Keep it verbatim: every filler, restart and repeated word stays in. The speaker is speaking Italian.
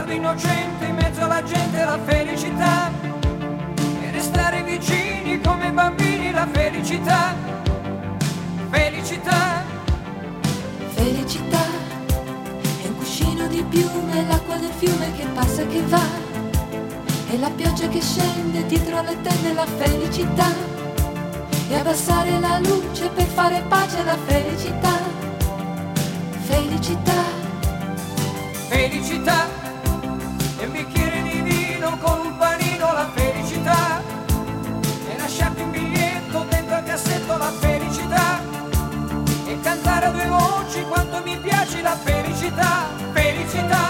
sguardo innocente in mezzo alla gente, la felicità, e restare vicini come bambini, la felicità, felicità. Felicità è un cuscino di piume, l'acqua del fiume che passa e che va, e la pioggia che scende dietro le tende, la felicità, e abbassare la luce per fare pace, la felicità, felicità, felicità, e un bicchiere di vino con un panino, la felicità, e lasciarti un biglietto dentro al cassetto, la felicità, e cantare a due voci quanto mi piace, la felicità, felicità.